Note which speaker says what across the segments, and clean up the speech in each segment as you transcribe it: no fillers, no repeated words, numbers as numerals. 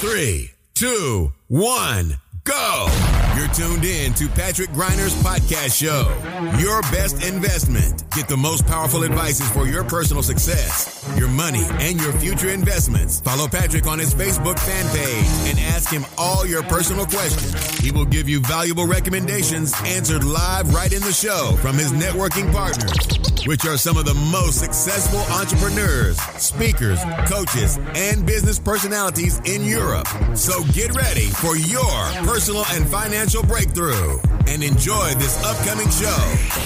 Speaker 1: 3, 2, 1, go! You're tuned in to Patrick Griner's podcast show. Your best investment. Get the most powerful advices for your personal success, your money, and your future investments. Follow Patrick on his Facebook fan page and ask him all your personal questions. He will give you valuable recommendations answered live right in the show from his networking partners, which are some of the most successful entrepreneurs, speakers, coaches, and business personalities in Europe. So get ready for your personal and financial breakthrough and enjoy this upcoming show.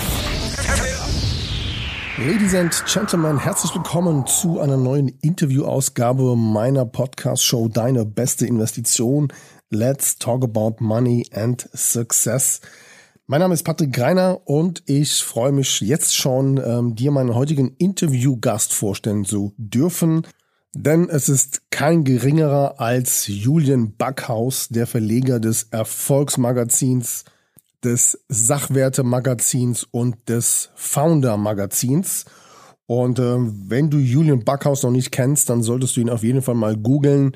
Speaker 2: Ladies and Gentlemen, herzlich willkommen zu einer neuen Interviewausgabe meiner Podcast-Show Deine beste Investition. Let's talk about money and success. Mein Name ist Patrick Greiner und ich freue mich jetzt schon, dir meinen heutigen Interviewgast vorstellen zu dürfen. Denn es ist kein geringerer als Julian Backhaus, der Verleger des Erfolgsmagazins, des Sachwerte-Magazins und des Founder-Magazins. Und wenn du Julian Backhaus noch nicht kennst, dann solltest du ihn auf jeden Fall mal googeln.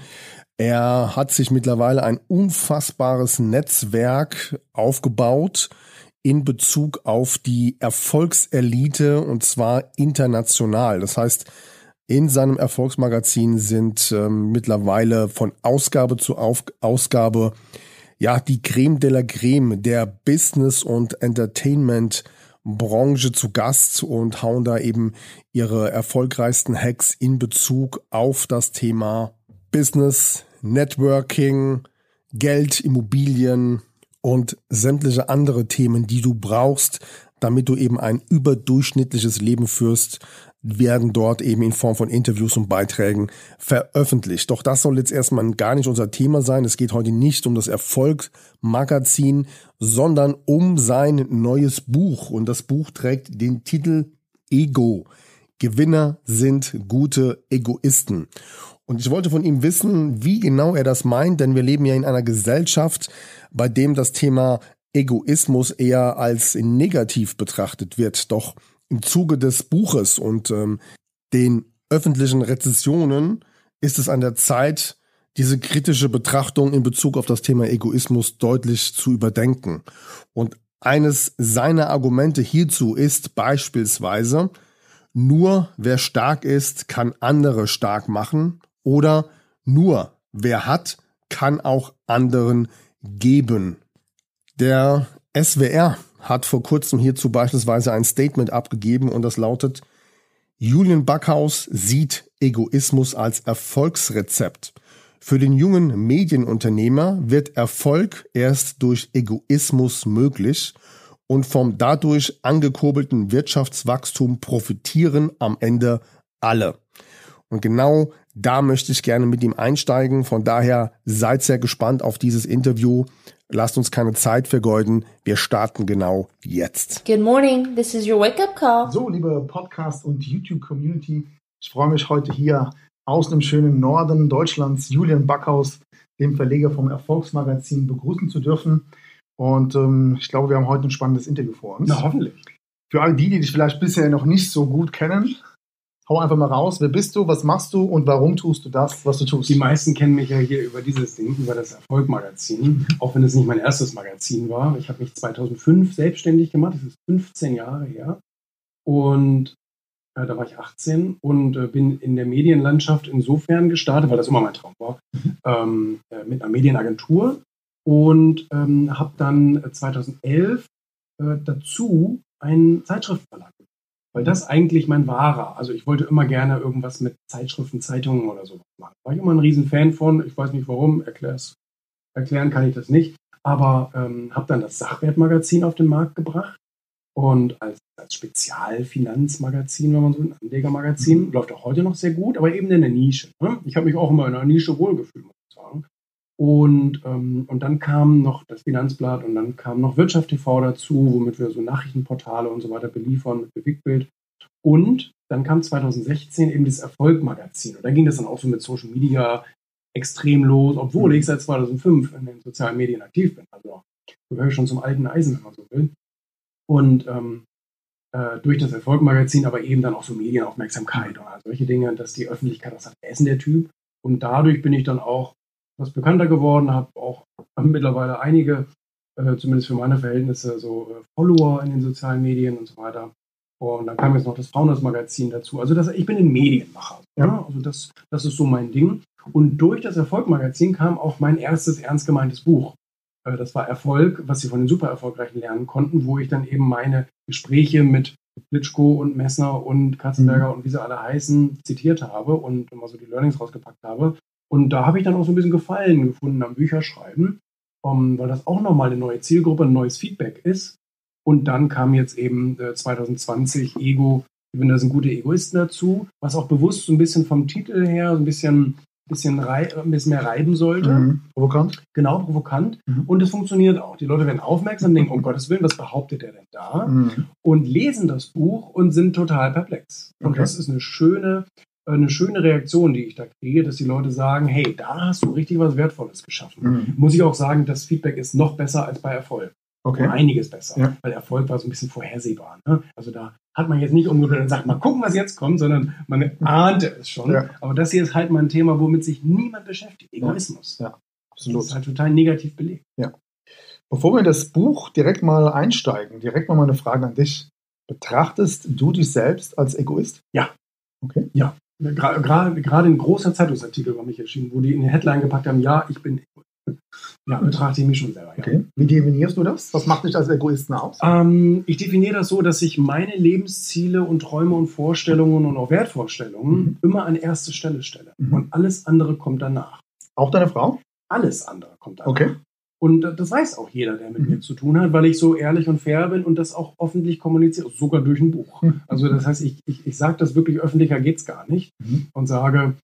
Speaker 2: Er hat sich mittlerweile ein unfassbares Netzwerk aufgebaut in Bezug auf die Erfolgselite, und zwar international. Das heißt, in seinem Erfolgsmagazin sind mittlerweile von Ausgabe zu Ausgabe die Creme de la Creme der Business- und Entertainment-Branche zu Gast und hauen da eben ihre erfolgreichsten Hacks in Bezug auf das Thema Business, Networking, Geld, Immobilien und sämtliche andere Themen, die du brauchst, damit du eben ein überdurchschnittliches Leben führst, werden dort eben in Form von Interviews und Beiträgen veröffentlicht. Doch das soll jetzt erstmal gar nicht unser Thema sein. Es geht heute nicht um das Erfolgsmagazin, sondern um sein neues Buch. Und das Buch trägt den Titel Ego. Gewinner sind gute Egoisten. Und ich wollte von ihm wissen, wie genau er das meint, denn wir leben ja in einer Gesellschaft, bei dem das Thema Egoismus eher als negativ betrachtet wird. Doch im Zuge des Buches und den öffentlichen Rezensionen ist es an der Zeit, diese kritische Betrachtung in Bezug auf das Thema Egoismus deutlich zu überdenken. Und eines seiner Argumente hierzu ist beispielsweise: Nur wer stark ist, kann andere stark machen, oder nur wer hat, kann auch anderen geben. Der SWR hat vor kurzem hierzu beispielsweise ein Statement abgegeben und das lautet: Julian Backhaus sieht Egoismus als Erfolgsrezept. Für den jungen Medienunternehmer wird Erfolg erst durch Egoismus möglich und vom dadurch angekurbelten Wirtschaftswachstum profitieren am Ende alle. Und genau da möchte ich gerne mit ihm einsteigen. Von daher seid sehr gespannt auf dieses Interview. Lasst uns keine Zeit vergeuden. Wir starten genau jetzt.
Speaker 3: Good morning, this is your wake-up call.
Speaker 4: So, liebe Podcast- und YouTube-Community, ich freue mich heute hier aus dem schönen Norden Deutschlands Julian Backhaus, dem Verleger vom Erfolgsmagazin, begrüßen zu dürfen. Und ich glaube, wir haben heute ein spannendes Interview vor uns.
Speaker 2: Na, hoffentlich.
Speaker 4: Für alle die dich vielleicht bisher noch nicht so gut kennen, hau einfach mal raus. Wer bist du, was machst du und warum tust du das, was du tust?
Speaker 5: Die meisten kennen mich ja hier über dieses Ding, über das Erfolg-Magazin, auch wenn es nicht mein erstes Magazin war. Ich habe mich 2005 selbstständig gemacht, das ist 15 Jahre her. Und da war ich 18 und bin in der Medienlandschaft insofern gestartet, weil das immer mein Traum war, mit einer Medienagentur. Und habe dann 2011 dazu einen Zeitschriftenverlag gemacht. Weil das eigentlich mein war. Also ich wollte immer gerne irgendwas mit Zeitschriften, Zeitungen oder sowas machen. War ich immer ein Riesenfan von. Ich weiß nicht warum, erklären kann ich das nicht. Aber habe dann das Sachwertmagazin auf den Markt gebracht. Und als Spezialfinanzmagazin, wenn man so ein Anlegermagazin, läuft auch heute noch sehr gut, aber eben in der Nische. Ne? Ich habe mich auch immer in einer Nische wohlgefühlt, muss ich sagen. Und dann kam noch das Finanzblatt und dann kam noch Wirtschaft TV dazu, womit wir so Nachrichtenportale und so weiter beliefern mit Bewegtbild. Und dann kam 2016 eben das Erfolg-Magazin. Und da ging das dann auch so mit Social Media extrem los, obwohl ich seit 2005 in den sozialen Medien aktiv bin. Also gehöre ich schon zum alten Eisen, wenn man so will. Und durch das Erfolg-Magazin aber eben dann auch so Medienaufmerksamkeit und solche Dinge, dass die Öffentlichkeit auch sagt, wer ist denn der Typ? Und dadurch bin ich dann auch was bekannter geworden, habe auch mittlerweile einige, zumindest für meine Verhältnisse, so Follower in den sozialen Medien und so weiter. Und dann kam jetzt noch das Founders-Magazin dazu. Also ich bin ein Medienmacher. Ja? Also das ist so mein Ding. Und durch das Erfolg-Magazin kam auch mein erstes ernst gemeintes Buch. Das war Erfolg, was Sie von den super Erfolgreichen lernen konnten, wo ich dann eben meine Gespräche mit Klitschko und Messner und Katzenberger und wie sie alle heißen, zitiert habe und immer so die Learnings rausgepackt habe. Und da habe ich dann auch so ein bisschen Gefallen gefunden am Bücherschreiben, weil das auch nochmal eine neue Zielgruppe, ein neues Feedback ist. Und dann kam jetzt eben 2020 Ego, da sind gute Egoisten dazu, was auch bewusst so ein bisschen vom Titel her so ein bisschen mehr reiben sollte.
Speaker 4: Provokant.
Speaker 5: Genau, provokant. Und es funktioniert auch. Die Leute werden aufmerksam, denken, um Gottes Willen, was behauptet der denn da? Und lesen das Buch und sind total perplex. Und das ist eine schöne Reaktion, die ich da kriege, dass die Leute sagen, hey, da hast du richtig was Wertvolles geschaffen. Muss ich auch sagen, das Feedback ist noch besser als bei Erfolg.
Speaker 4: Okay.
Speaker 5: Einiges besser, weil Erfolg war so ein bisschen vorhersehbar. Ne? Also da hat man jetzt nicht unbedingt gesagt, mal gucken, was jetzt kommt, sondern man ahnte es schon. Ja. Aber das hier ist halt mal ein Thema, womit sich niemand beschäftigt. Egoismus.
Speaker 4: Ja, absolut.
Speaker 5: Das ist halt total negativ belegt.
Speaker 4: Ja. Bevor wir in das Buch direkt mal einsteigen, direkt mal eine Frage an dich. Betrachtest du dich selbst als Egoist?
Speaker 5: Ja.
Speaker 4: Okay.
Speaker 5: Ja. Gerade ein großer Zeitungsartikel war mich erschienen, wo die in die Headline gepackt haben, ja, ich bin ja, betrachte ich mich schon selber. Ja.
Speaker 4: Okay. Wie definierst du das? Was macht dich als Egoisten aus?
Speaker 5: Ich definiere das so, dass ich meine Lebensziele und Träume und Vorstellungen und auch Wertvorstellungen immer an erste Stelle stelle. Und alles andere kommt danach.
Speaker 4: Auch deine Frau?
Speaker 5: Alles andere kommt danach.
Speaker 4: Okay.
Speaker 5: Und das weiß auch jeder, der mit mir zu tun hat, weil ich so ehrlich und fair bin und das auch öffentlich kommuniziere, sogar durch ein Buch. Also das heißt, ich sage das wirklich öffentlicher geht es gar nicht und sage,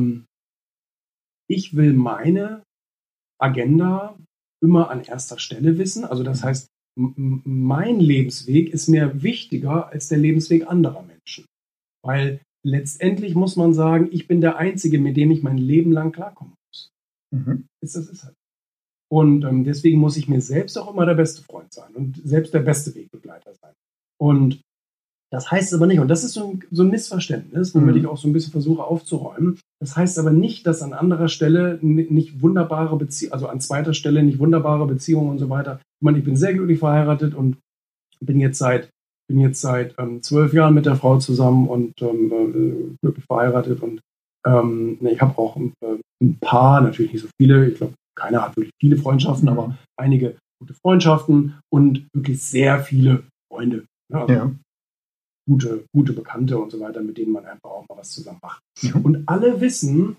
Speaker 5: ich will meine Agenda immer an erster Stelle wissen. Also das heißt, mein Lebensweg ist mir wichtiger als der Lebensweg anderer Menschen. Weil letztendlich muss man sagen, ich bin der Einzige, mit dem ich mein Leben lang klarkommen muss. Das ist halt. Und deswegen muss ich mir selbst auch immer der beste Freund sein und selbst der beste Wegbegleiter sein. Und das heißt aber nicht, und das ist so ein Missverständnis, womit ich auch so ein bisschen versuche aufzuräumen. Das heißt aber nicht, dass an anderer Stelle nicht wunderbare Beziehungen, also an zweiter Stelle nicht wunderbare Beziehungen und so weiter. Ich meine, ich bin sehr glücklich verheiratet und bin jetzt seit 12 Jahren mit der Frau zusammen und glücklich verheiratet. Und ich habe auch ein paar, natürlich nicht so viele, ich glaube, keiner hat wirklich viele Freundschaften, aber einige gute Freundschaften und wirklich sehr viele Freunde. Ja, also gute Bekannte und so weiter, mit denen man einfach auch mal was zusammen macht. Und alle wissen,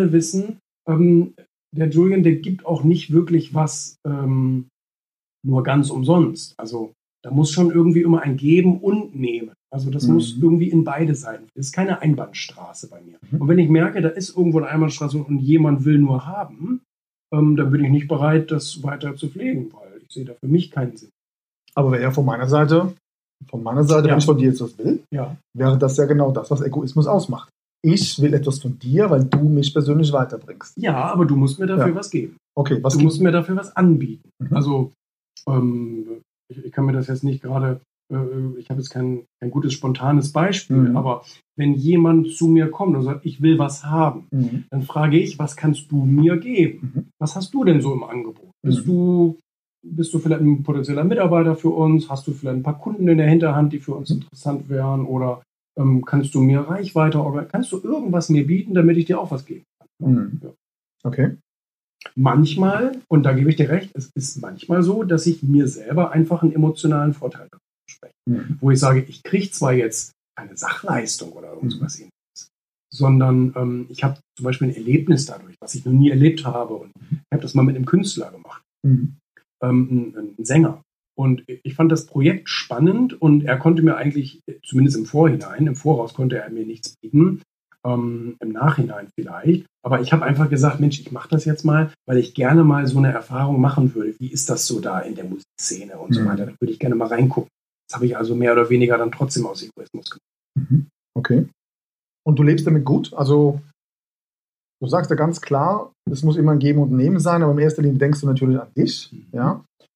Speaker 5: der Julian, der gibt auch nicht wirklich was nur ganz umsonst. Also da muss schon irgendwie immer ein Geben und Nehmen. Also das muss irgendwie in beide Seiten. Das ist keine Einbahnstraße bei mir. Und wenn ich merke, da ist irgendwo eine Einbahnstraße und jemand will nur haben, dann bin ich nicht bereit, das weiter zu pflegen, weil ich sehe da für mich keinen Sinn.
Speaker 4: Aber wäre ja von meiner Seite, wenn ich von dir jetzt was will, wäre das ja genau das, was Egoismus ausmacht. Ich will etwas von dir, weil du mich persönlich weiterbringst.
Speaker 5: Ja, aber du musst mir dafür was geben.
Speaker 4: Okay,
Speaker 5: du musst mir dafür was anbieten. Also ich kann mir das jetzt nicht gerade, ich habe jetzt kein gutes, spontanes Beispiel, aber wenn jemand zu mir kommt und sagt, ich will was haben, dann frage ich, was kannst du mir geben? Was hast du denn so im Angebot? Bist du vielleicht ein potenzieller Mitarbeiter für uns? Hast du vielleicht ein paar Kunden in der Hinterhand, die für uns interessant wären? Oder kannst du mir Reichweite oder kannst du irgendwas mir bieten, damit ich dir auch was geben kann? Ja.
Speaker 4: Okay.
Speaker 5: Manchmal, und da gebe ich dir recht, es ist manchmal so, dass ich mir selber einfach einen emotionalen Vorteil verspreche. Wo ich sage, ich kriege zwar jetzt keine Sachleistung oder irgendwas ähnliches, sondern ich habe zum Beispiel ein Erlebnis dadurch, was ich noch nie erlebt habe. Und ich habe das mal mit einem Künstler gemacht. Ein Sänger. Und ich fand das Projekt spannend und er konnte mir eigentlich, zumindest im Voraus konnte er mir nichts bieten, im Nachhinein vielleicht. Aber ich habe einfach gesagt, Mensch, ich mache das jetzt mal, weil ich gerne mal so eine Erfahrung machen würde. Wie ist das so da in der Musikszene und so weiter? Da würde ich gerne mal reingucken. Das habe ich also mehr oder weniger dann trotzdem aus Egoismus gemacht.
Speaker 4: Okay. Und du lebst damit gut? Also du sagst ja ganz klar, es muss immer ein Geben und Nehmen sein, aber in erster Linie denkst du natürlich an dich. Ja?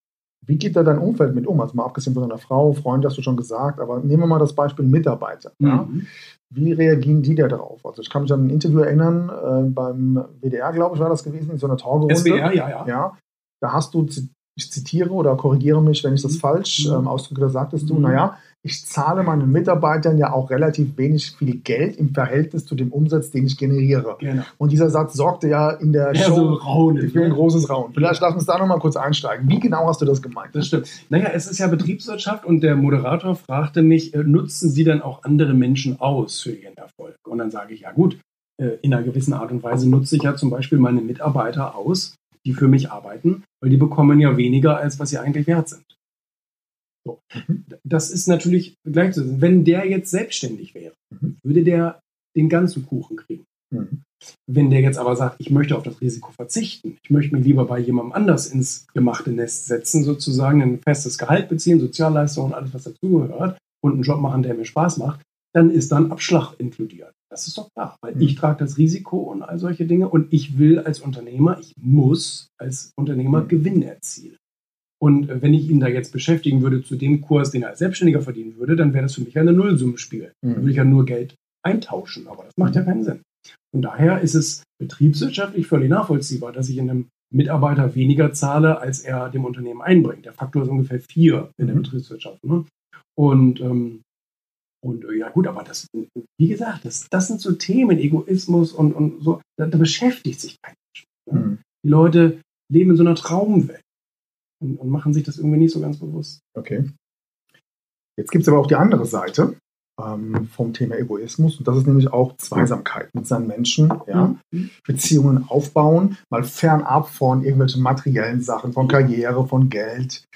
Speaker 4: Wie geht da dein Umfeld mit um? Also mal abgesehen von deiner Frau, Freund, hast du schon gesagt, aber nehmen wir mal das Beispiel Mitarbeiter. Ja? Wie reagieren die da drauf? Also ich kann mich an ein Interview erinnern, beim WDR, glaube ich, war das gewesen, in so einer Talkrunde.
Speaker 5: SWR, ja.
Speaker 4: Ja, da hast du, ich zitiere oder korrigiere mich, wenn ich das falsch ausdrücke, da sagtest du, naja, ich zahle meinen Mitarbeitern ja auch relativ wenig viel Geld im Verhältnis zu dem Umsatz, den ich generiere.
Speaker 5: Genau.
Speaker 4: Und dieser Satz sorgte ja in der Show für ein großes Raunen. Vielleicht lass uns da nochmal kurz einsteigen. Wie genau hast du das gemeint?
Speaker 5: Das stimmt. Naja, es ist ja Betriebswirtschaft und der Moderator fragte mich, nutzen Sie dann auch andere Menschen aus für Ihren Erfolg? Und dann sage ich, ja gut, in einer gewissen Art und Weise nutze ich ja zum Beispiel meine Mitarbeiter aus, die für mich arbeiten, weil die bekommen ja weniger, als was sie eigentlich wert sind. So. Das ist natürlich gleichzusetzen. Wenn der jetzt selbstständig wäre, würde der den ganzen Kuchen kriegen. Wenn der jetzt aber sagt, ich möchte auf das Risiko verzichten, ich möchte mich lieber bei jemandem anders ins gemachte Nest setzen, sozusagen ein festes Gehalt beziehen, Sozialleistungen und alles, was dazugehört und einen Job machen, der mir Spaß macht, dann ist dann Abschlag inkludiert. Das ist doch klar, weil ich trage das Risiko und all solche Dinge und ich will als Unternehmer, ich muss als Unternehmer Gewinn erzielen. Und wenn ich ihn da jetzt beschäftigen würde zu dem Kurs, den er als Selbstständiger verdienen würde, dann wäre das für mich eine Nullsummenspiel. Dann würde ich ja nur Geld eintauschen, aber das macht ja keinen Sinn. Von daher ist es betriebswirtschaftlich völlig nachvollziehbar, dass ich einem Mitarbeiter weniger zahle, als er dem Unternehmen einbringt. Der Faktor ist ungefähr 4 in der Betriebswirtschaft. Ne? Und ja gut, aber das, wie gesagt, das sind so Themen, Egoismus und so, da beschäftigt sich kein Mensch. Ne? Die Leute leben in so einer Traumwelt und machen sich das irgendwie nicht so ganz bewusst.
Speaker 4: Okay. Jetzt gibt es aber auch die andere Seite vom Thema Egoismus und das ist nämlich auch Zweisamkeit mit seinen Menschen, ja? Beziehungen aufbauen, mal fernab von irgendwelchen materiellen Sachen, von Karriere, von Geld.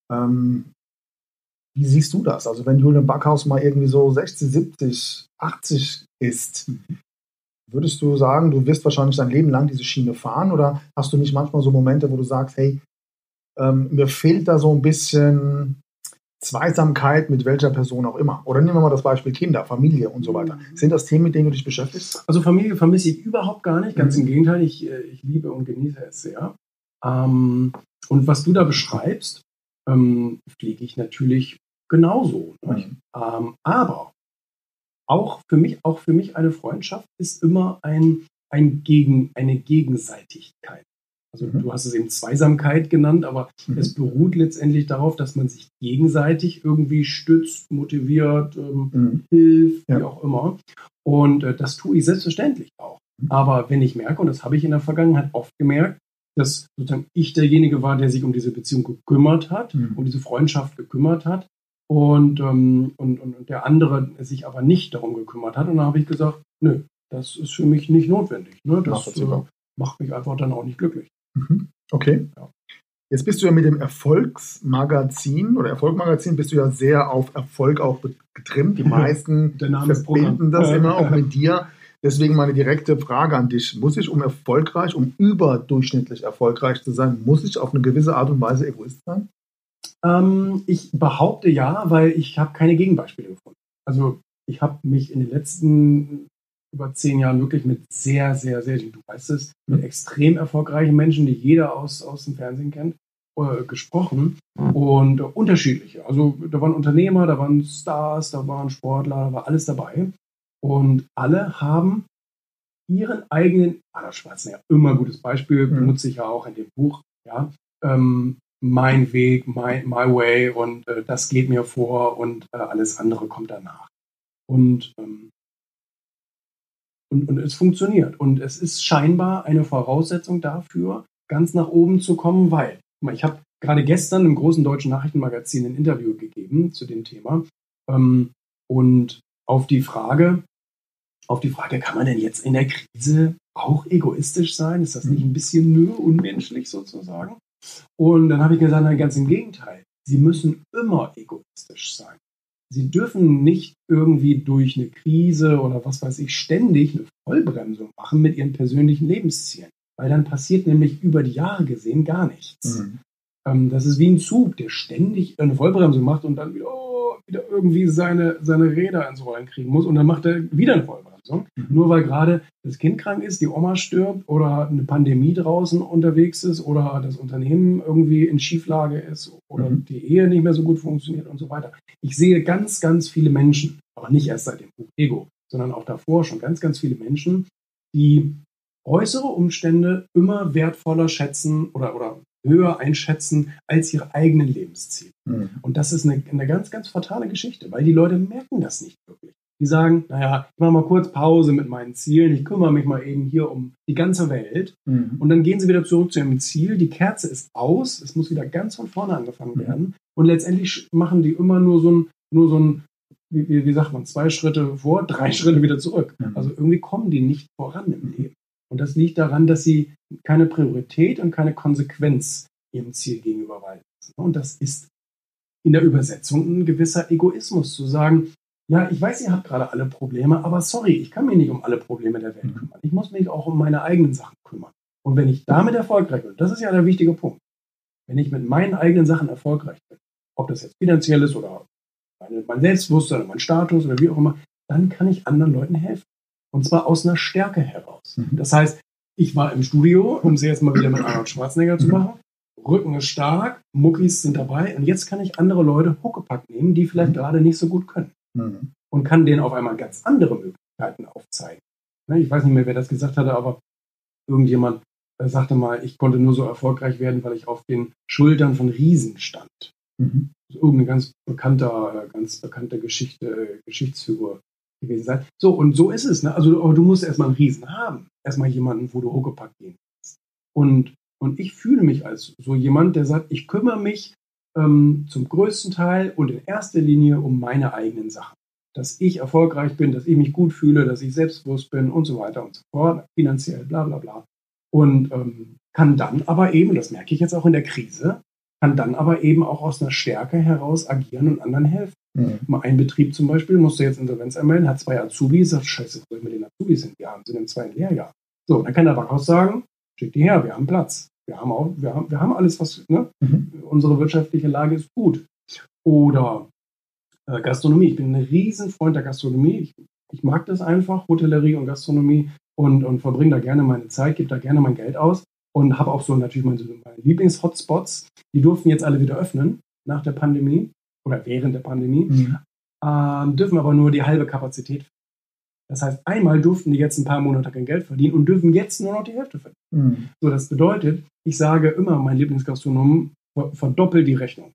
Speaker 4: Wie siehst du das? Also wenn Julian Backhaus mal irgendwie so 60, 70, 80 ist, würdest du sagen, du wirst wahrscheinlich dein Leben lang diese Schiene fahren oder hast du nicht manchmal so Momente, wo du sagst, hey, mir fehlt da so ein bisschen Zweisamkeit mit welcher Person auch immer? Oder nehmen wir mal das Beispiel Kinder, Familie und so weiter. Sind das Themen, mit denen du dich beschäftigst?
Speaker 5: Also Familie vermisse ich überhaupt gar nicht, ganz im Gegenteil, ich liebe und genieße es sehr. Und was du da beschreibst, pflege ich natürlich genauso. Ne? Aber auch für mich eine Freundschaft ist immer eine Gegenseitigkeit. Also du hast es eben Zweisamkeit genannt, aber es beruht letztendlich darauf, dass man sich gegenseitig irgendwie stützt, motiviert, hilft, wie auch immer. Und das tue ich selbstverständlich auch. Aber wenn ich merke, und das habe ich in der Vergangenheit oft gemerkt, dass sozusagen ich derjenige war, der sich um diese Beziehung gekümmert hat, um diese Freundschaft gekümmert hat und der andere sich aber nicht darum gekümmert hat. Und dann habe ich gesagt, nö, das ist für mich nicht notwendig. Ne? Das macht mich einfach dann auch nicht glücklich.
Speaker 4: Okay. Ja. Jetzt bist du ja mit dem Erfolgsmagazin bist du ja sehr auf Erfolg auch getrimmt. Die meisten verbinden das immer auch mit dir. Deswegen meine direkte Frage an dich. Muss ich, um überdurchschnittlich erfolgreich zu sein, muss ich auf eine gewisse Art und Weise Egoist sein?
Speaker 5: Ich behaupte ja, weil ich habe keine Gegenbeispiele gefunden. Also ich habe mich in den letzten über 10 Jahren wirklich mit sehr, sehr, sehr, du weißt es, mit extrem erfolgreichen Menschen, die jeder aus dem Fernsehen kennt, gesprochen und unterschiedliche. Also da waren Unternehmer, da waren Stars, da waren Sportler, da war alles dabei. Und alle haben ihren eigenen, Arnold Schwarzenegger, immer ein gutes Beispiel, benutze ich ja auch in dem Buch, ja, mein Weg, my way und das geht mir vor und alles andere kommt danach. Und es funktioniert. Und es ist scheinbar eine Voraussetzung dafür, ganz nach oben zu kommen, weil, ich habe gerade gestern im großen deutschen Nachrichtenmagazin ein Interview gegeben zu dem Thema. Und auf die Frage, kann man denn jetzt in der Krise auch egoistisch sein? Ist das nicht ein bisschen unmenschlich sozusagen? Und dann habe ich gesagt, nein, ganz im Gegenteil. Sie müssen immer egoistisch sein. Sie dürfen nicht irgendwie durch eine Krise oder was weiß ich ständig eine Vollbremsung machen mit ihren persönlichen Lebenszielen. Weil dann passiert nämlich über die Jahre gesehen gar nichts. Das ist wie ein Zug, der ständig eine Vollbremsung macht und dann wieder wieder irgendwie seine Räder ins Rollen kriegen muss und dann macht er wieder eine Vollbremsung. Nur weil gerade das Kind krank ist, die Oma stirbt oder eine Pandemie draußen unterwegs ist oder das Unternehmen irgendwie in Schieflage ist oder die Ehe nicht mehr so gut funktioniert und so weiter. Ich sehe ganz, ganz viele Menschen, aber nicht erst seit dem Buch Ego, sondern auch davor schon ganz, ganz viele Menschen, die äußere Umstände immer wertvoller schätzen oder höher einschätzen als ihre eigenen Lebensziele. Und das ist eine ganz, ganz fatale Geschichte, weil die Leute merken das nicht wirklich. Die sagen, naja, ich mache mal kurz Pause mit meinen Zielen, ich kümmere mich mal eben hier um die ganze Welt. Und dann gehen sie wieder zurück zu ihrem Ziel, die Kerze ist aus, es muss wieder ganz von vorne angefangen werden. Und letztendlich machen die immer nur so ein wie sagt man, 2 Schritte vor, 3 Schritte wieder zurück. Also irgendwie kommen die nicht voran im Leben. Und das liegt daran, dass sie keine Priorität und keine Konsequenz ihrem Ziel gegenüber walten lassen. Und das ist in der Übersetzung ein gewisser Egoismus, zu sagen, ja, ich weiß, ihr habt gerade alle Probleme, aber sorry, ich kann mich nicht um alle Probleme der Welt kümmern. Ich muss mich auch um meine eigenen Sachen kümmern. Und wenn ich damit erfolgreich bin, das ist ja der wichtige Punkt, wenn ich mit meinen eigenen Sachen erfolgreich bin, ob das jetzt finanziell ist oder mein Selbstbewusstsein oder mein Status oder wie auch immer, dann kann ich anderen Leuten helfen. Und zwar aus einer Stärke heraus. Das heißt, ich war im Studio, um es jetzt mal wieder mit Arnold Schwarzenegger zu machen. Rücken ist stark, Muckis sind dabei und jetzt kann ich andere Leute Huckepack nehmen, die vielleicht gerade nicht so gut können. Und kann denen auf einmal ganz andere Möglichkeiten aufzeigen. Ich weiß nicht mehr, wer das gesagt hatte, aber irgendjemand sagte mal, ich konnte nur so erfolgreich werden, weil ich auf den Schultern von Riesen stand. Also irgendeine ganz bekannte Geschichtsfigur gewesen sein. So, und so ist es. Ne? Also, aber du musst erstmal einen Riesen haben. Erstmal jemanden, wo du Huckepack gehen kannst. Und ich fühle mich als so jemand, der sagt, ich kümmere mich zum größten Teil und in erster Linie um meine eigenen Sachen. Dass ich erfolgreich bin, dass ich mich gut fühle, dass ich selbstbewusst bin und so weiter und so fort, finanziell, bla bla bla. Und kann dann aber eben, das merke ich jetzt auch in der Krise, kann dann aber eben auch aus einer Stärke heraus agieren und anderen helfen. Mal ein Betrieb zum Beispiel musste jetzt Insolvenz anmelden, hat 2 Azubis, sagt, scheiße, wo soll ich mit den Azubis hin? Wir sind im 2. Lehrjahr. So, dann kann der Backhaus sagen, schick die her, wir haben Platz. Wir haben alles, was, ne? Unsere wirtschaftliche Lage ist gut. Oder Gastronomie. Ich bin ein Riesenfreund der Gastronomie. Ich mag das einfach, Hotellerie und Gastronomie und verbringe da gerne meine Zeit, gebe da gerne mein Geld aus und habe auch so natürlich meine Lieblings-Hotspots. Die durften jetzt alle wieder öffnen nach der Pandemie oder während der Pandemie, dürfen aber nur die halbe Kapazität. Das heißt, einmal durften die jetzt ein paar Monate kein Geld verdienen und dürfen jetzt nur noch die Hälfte verdienen. So, das bedeutet, ich sage immer, mein Lieblingsgastronom verdoppelt die Rechnung.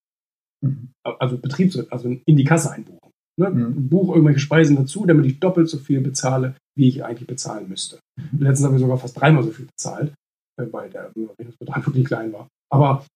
Speaker 5: Also also in die Kasse einbuchen. Ne? Buche irgendwelche Speisen dazu, damit ich doppelt so viel bezahle, wie ich eigentlich bezahlen müsste. Letztens habe ich sogar fast 3-mal so viel bezahlt, weil der Rechnungsbetrag wirklich klein war. Aber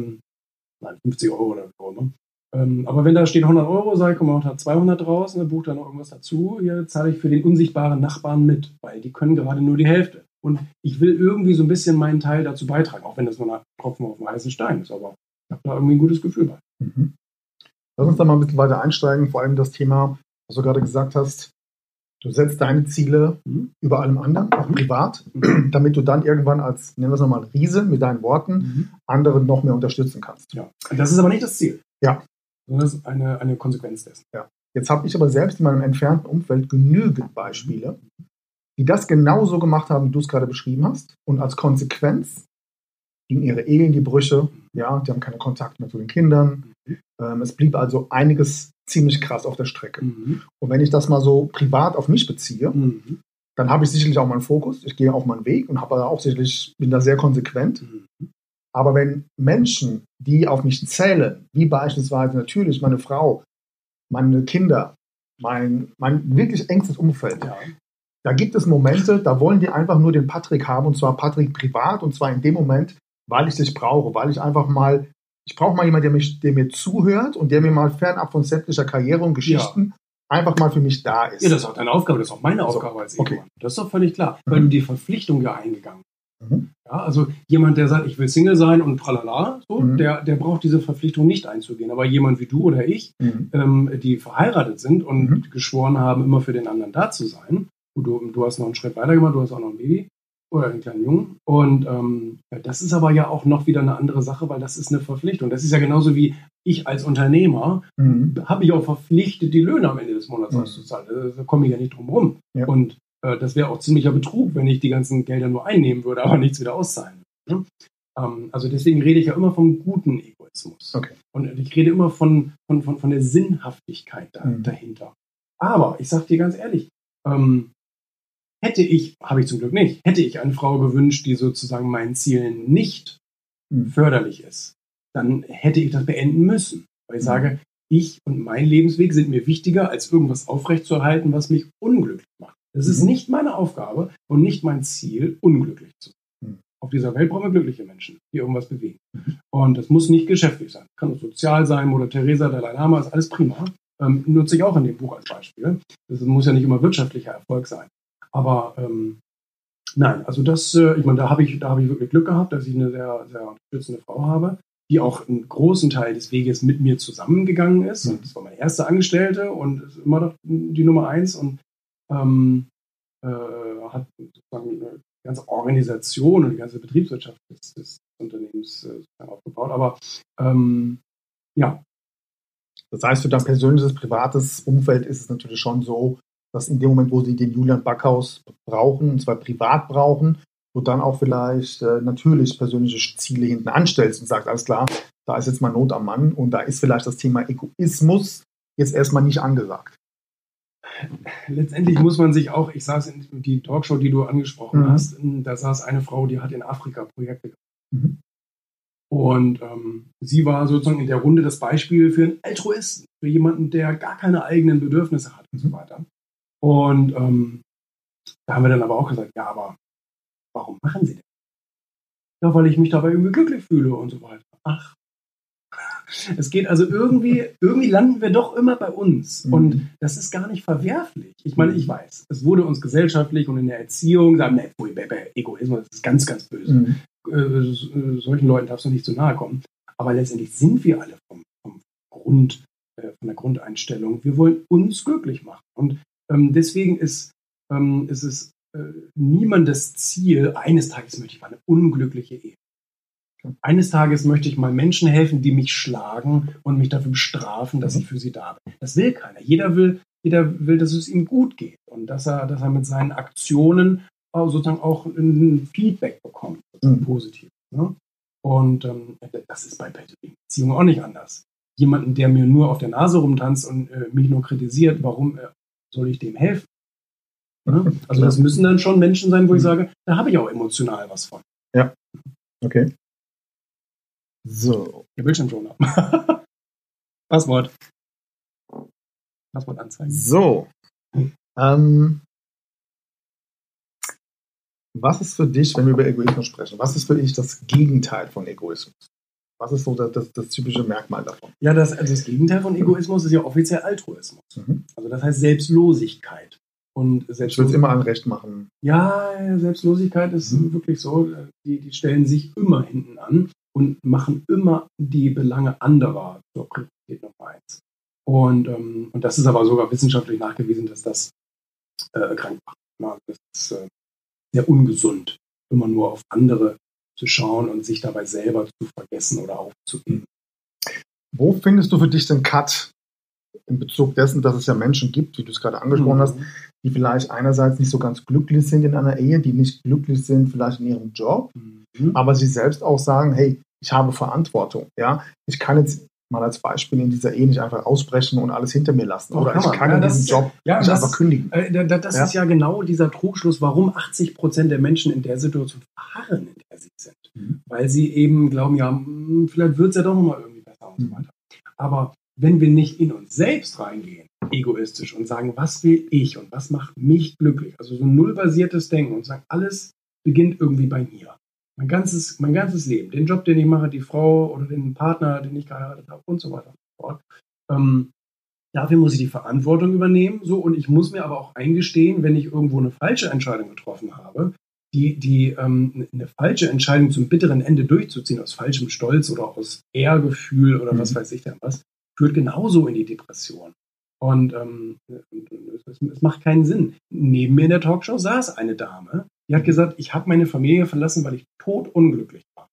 Speaker 5: 50 € oder so. Ne? Aber wenn da steht 100 €, sage ich, komm, man hat 200 draus, dann bucht da noch irgendwas dazu. Hier zahle ich für den unsichtbaren Nachbarn mit, weil die können gerade nur die Hälfte. Und ich will irgendwie so ein bisschen meinen Teil dazu beitragen, auch wenn das nur ein Tropfen auf dem heißen Stein ist. Aber ich habe da irgendwie ein gutes Gefühl bei.
Speaker 4: Lass uns da mal ein bisschen weiter einsteigen, vor allem das Thema, was du gerade gesagt hast, du setzt deine Ziele über allem anderen, auch privat, damit du dann irgendwann als, nennen wir es nochmal, Riese mit deinen Worten, andere noch mehr unterstützen kannst.
Speaker 5: Ja, das ist aber nicht das Ziel.
Speaker 4: Ja.
Speaker 5: Sondern das ist eine Konsequenz dessen.
Speaker 4: Ja. Jetzt habe ich aber selbst in meinem entfernten Umfeld genügend Beispiele, die das genauso gemacht haben, wie du es gerade beschrieben hast. Und als Konsequenz gingen ihre Ehe in die Brüche. Ja, die haben keinen Kontakt mehr zu den Kindern. Es blieb also einiges ziemlich krass auf der Strecke. Und wenn ich das mal so privat auf mich beziehe, dann habe ich sicherlich auch meinen Fokus. Ich gehe auf meinen Weg und habe auch sicherlich, bin da sehr konsequent. Aber wenn Menschen, die auf mich zählen, wie beispielsweise natürlich meine Frau, meine Kinder, mein wirklich engstes Umfeld, da gibt es Momente, da wollen die einfach nur den Patrick haben, und zwar Patrick privat, und zwar in dem Moment, weil ich dich brauche, weil ich einfach mal, ich brauche mal jemanden, der mir zuhört und der mir mal fernab von sämtlicher Karriere und Geschichten einfach mal für mich da ist.
Speaker 5: Ja, das ist auch deine Aufgabe, das ist auch meine Aufgabe als Ehemann. Das ist doch völlig klar, weil du die Verpflichtung ja eingegangen hast. Ja, also jemand, der sagt, ich will Single sein und tralala, so, der braucht diese Verpflichtung nicht einzugehen. Aber jemand wie du oder ich, die verheiratet sind und geschworen haben, immer für den anderen da zu sein, du hast noch einen Schritt weiter gemacht, du hast auch noch ein Baby, oder den kleinen Jungen. Und das ist aber ja auch noch wieder eine andere Sache, weil das ist eine Verpflichtung. Das ist ja genauso wie ich als Unternehmer, habe ich auch verpflichtet, die Löhne am Ende des Monats auszuzahlen. Da komme ich ja nicht drum rum. Ja. Und das wäre auch ziemlicher Betrug, wenn ich die ganzen Gelder nur einnehmen würde, aber nichts wieder auszahlen würde. Also deswegen rede ich ja immer vom guten Egoismus.
Speaker 4: Okay.
Speaker 5: Und ich rede immer von der Sinnhaftigkeit dahinter. Aber ich sage dir ganz ehrlich, habe ich zum Glück nicht, hätte ich eine Frau gewünscht, die sozusagen meinen Zielen nicht förderlich ist, dann hätte ich das beenden müssen. Weil ich sage, ich und mein Lebensweg sind mir wichtiger, als irgendwas aufrechtzuerhalten, was mich unglücklich macht. Es ist nicht meine Aufgabe und nicht mein Ziel, unglücklich zu sein. Auf dieser Welt brauchen wir glückliche Menschen, die irgendwas bewegen. Und das muss nicht geschäftlich sein. Kann auch sozial sein, Mutter Teresa, Dalai Lama, ist alles prima. Nutze ich auch in dem Buch als Beispiel. Das muss ja nicht immer wirtschaftlicher Erfolg sein. Aber nein, also das, ich meine, da habe ich wirklich Glück gehabt, dass ich eine sehr, sehr unterstützende Frau habe, die auch einen großen Teil des Weges mit mir zusammengegangen ist. Und das war meine erste Angestellte und ist immer noch die Nummer 1 und hat sozusagen die ganze Organisation und die ganze Betriebswirtschaft des Unternehmens aufgebaut. Aber ja.
Speaker 4: Das heißt, für dein persönliches, privates Umfeld ist es natürlich schon so, dass in dem Moment, wo sie den Julian Backhaus brauchen, und zwar privat brauchen, du dann auch vielleicht natürlich persönliche Ziele hinten anstellst und sagst, alles klar, da ist jetzt mal Not am Mann und da ist vielleicht das Thema Egoismus jetzt erstmal nicht angesagt.
Speaker 5: Letztendlich muss man sich auch, ich saß in die Talkshow, die du angesprochen hast, da saß eine Frau, die hat in Afrika Projekte gemacht. Und sie war sozusagen in der Runde das Beispiel für einen Altruisten, für jemanden, der gar keine eigenen Bedürfnisse hat und so weiter. Und da haben wir dann aber auch gesagt, ja, aber warum machen Sie das? Ja, weil ich mich dabei irgendwie glücklich fühle und so weiter. Ach, es geht also irgendwie landen wir doch immer bei uns. Und das ist gar nicht verwerflich. Ich meine, ich weiß, es wurde uns gesellschaftlich und in der Erziehung sagen, Egoismus, das ist ganz, ganz böse. Solchen Leuten darfst du nicht zu nahe kommen. Aber letztendlich sind wir alle von der Grundeinstellung. Wir wollen uns glücklich machen. Und deswegen ist es niemandes Ziel, eines Tages möchte ich mal eine unglückliche Ehe. Eines Tages möchte ich mal Menschen helfen, die mich schlagen und mich dafür bestrafen, dass ich für sie da bin. Das will keiner. Jeder will, dass es ihm gut geht und dass er mit seinen Aktionen sozusagen auch ein Feedback bekommt, positiv. Ne? Und das ist bei Beziehungen auch nicht anders. Jemanden, der mir nur auf der Nase rumtanzt und mich nur kritisiert, warum soll ich dem helfen? Ne? Also das müssen dann schon Menschen sein, wo ich sage, da habe ich auch emotional was von.
Speaker 4: Ja, okay. So.
Speaker 5: Der Bildschirm schon ab. Passwort anzeigen.
Speaker 4: So. Was ist für dich, wenn wir über Egoismus sprechen, was ist für dich das Gegenteil von Egoismus? Was ist so das typische Merkmal davon?
Speaker 5: Ja, das Gegenteil von Egoismus ist ja offiziell Altruismus. Also das heißt Selbstlosigkeit. Und
Speaker 4: ich will es immer an Recht machen.
Speaker 5: Ja, Selbstlosigkeit ist wirklich so, die stellen sich immer hinten an und machen immer die Belange anderer zur Priorität Nummer 1. Und das ist aber sogar wissenschaftlich nachgewiesen, dass das krank macht. Das ist sehr ungesund, immer nur auf andere zu schauen und sich dabei selber zu vergessen oder aufzugeben.
Speaker 4: Wo findest du für dich den Cut in Bezug dessen, dass es ja Menschen gibt, wie du es gerade angesprochen hast, die vielleicht einerseits nicht so ganz glücklich sind in einer Ehe, die nicht glücklich sind vielleicht in ihrem Job, aber sie selbst auch sagen, hey, ich habe Verantwortung. Ja? Ich kann jetzt mal als Beispiel in dieser Ehe nicht einfach ausbrechen und alles hinter mir lassen. Oder ich kann diesen Job nicht einfach kündigen.
Speaker 5: Das ist ja genau dieser Trugschluss, warum 80% der Menschen in der Situation verharren, in der sie sind. Weil sie eben glauben, ja, vielleicht wird es ja doch nochmal irgendwie besser und so weiter. Aber wenn wir nicht in uns selbst reingehen, egoistisch, und sagen, was will ich und was macht mich glücklich, also so ein nullbasiertes Denken und sagen, alles beginnt irgendwie bei mir. Mein ganzes Leben, den Job, den ich mache, die Frau oder den Partner, den ich geheiratet habe und so weiter und so fort. Dafür muss ich die Verantwortung übernehmen, so, und ich muss mir aber auch eingestehen, wenn ich irgendwo eine falsche Entscheidung getroffen habe, eine falsche Entscheidung zum bitteren Ende durchzuziehen, aus falschem Stolz oder aus Ehrgefühl oder was weiß ich denn was, führt genauso in die Depression. Und es macht keinen Sinn. Neben mir in der Talkshow saß eine Dame, Die hat gesagt, ich habe meine Familie verlassen, weil ich totunglücklich war.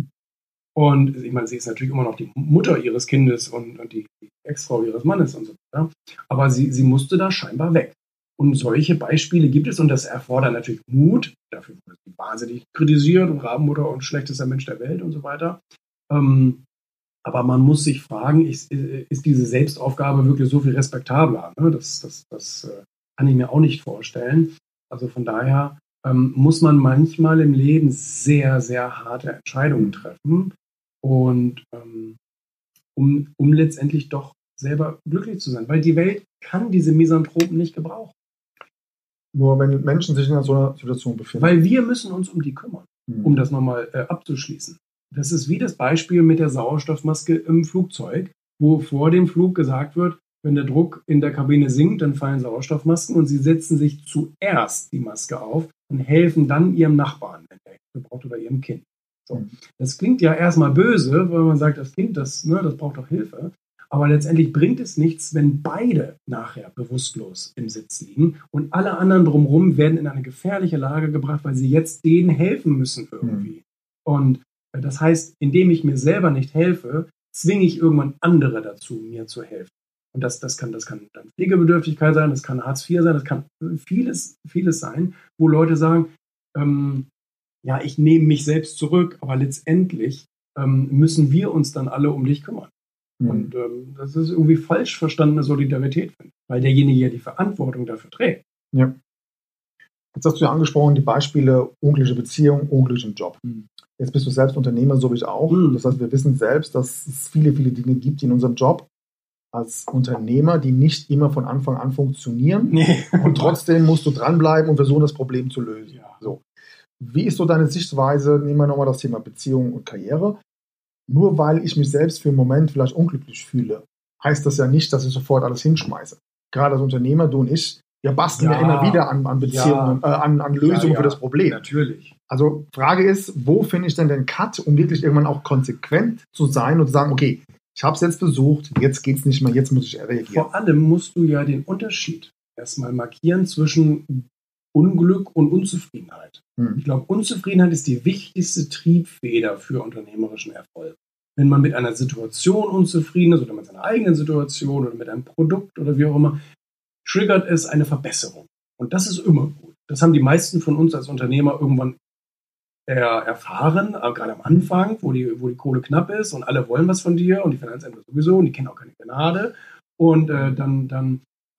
Speaker 5: Und ich meine, sie ist natürlich immer noch die Mutter ihres Kindes und die Ex-Frau ihres Mannes und so weiter. Aber sie musste da scheinbar weg. Und solche Beispiele gibt es und das erfordert natürlich Mut. Dafür wurde sie wahnsinnig kritisiert und Rabenmutter und schlechtester Mensch der Welt und so weiter. Aber man muss sich fragen, ist diese Selbstaufgabe wirklich so viel respektabler? Ne? Das kann ich mir auch nicht vorstellen. Also von daher muss man manchmal im Leben sehr, sehr harte Entscheidungen treffen und um letztendlich doch selber glücklich zu sein. Weil die Welt kann diese Misanthropen nicht gebrauchen.
Speaker 4: Nur wenn Menschen sich in so einer Situation befinden.
Speaker 5: Weil wir müssen uns um die kümmern, um das nochmal abzuschließen. Das ist wie das Beispiel mit der Sauerstoffmaske im Flugzeug, wo vor dem Flug gesagt wird, wenn der Druck in der Kabine sinkt, dann fallen Sauerstoffmasken und sie setzen sich zuerst die Maske auf und helfen dann ihrem Nachbarn, wenn der Hilfe braucht, oder ihrem Kind. So. Das klingt ja erstmal böse, weil man sagt, das Kind, das braucht doch Hilfe. Aber letztendlich bringt es nichts, wenn beide nachher bewusstlos im Sitz liegen und alle anderen drumherum werden in eine gefährliche Lage gebracht, weil sie jetzt denen helfen müssen irgendwie. Und das heißt, indem ich mir selber nicht helfe, zwinge ich irgendwann andere dazu, mir zu helfen. Und das kann dann Pflegebedürftigkeit sein, das kann Hartz IV sein, das kann vieles sein, wo Leute sagen, ich nehme mich selbst zurück, aber letztendlich müssen wir uns dann alle um dich kümmern. Und das ist irgendwie falsch verstandene Solidarität, weil derjenige ja die Verantwortung dafür trägt.
Speaker 4: Ja. Jetzt hast du ja angesprochen, die Beispiele unglückliche Beziehung, unglücklichen Job. Jetzt bist du selbst Unternehmer, so wie ich auch. Das heißt, wir wissen selbst, dass es viele, viele Dinge gibt, die in unserem Job als Unternehmer, die nicht immer von Anfang an funktionieren. Nee. Und trotzdem musst du dranbleiben und versuchen, das Problem zu lösen. Ja. So. Wie ist so deine Sichtweise? Nehmen wir nochmal das Thema Beziehung und Karriere. Nur weil ich mich selbst für einen Moment vielleicht unglücklich fühle, heißt das ja nicht, dass ich sofort alles hinschmeiße. Gerade als Unternehmer, du und ich, wir basteln ja immer wieder an Beziehungen, an Lösungen für das Problem.
Speaker 5: Natürlich.
Speaker 4: Also Frage ist, wo finde ich denn den Cut, um wirklich irgendwann auch konsequent zu sein und zu sagen, okay, ich habe es jetzt versucht, jetzt geht es nicht mehr, jetzt muss ich reagieren.
Speaker 5: Vor allem musst du ja den Unterschied erstmal markieren zwischen Unglück und Unzufriedenheit. Ich glaube, Unzufriedenheit ist die wichtigste Triebfeder für unternehmerischen Erfolg. Wenn man mit einer Situation unzufrieden ist oder mit seiner eigenen Situation oder mit einem Produkt oder wie auch immer, triggert es eine Verbesserung. Und das ist immer gut. Das haben die meisten von uns als Unternehmer irgendwann erfahren, gerade am Anfang, wo die Kohle knapp ist und alle wollen was von dir und die Finanzämter sowieso und die kennen auch keine Gnade. Und dann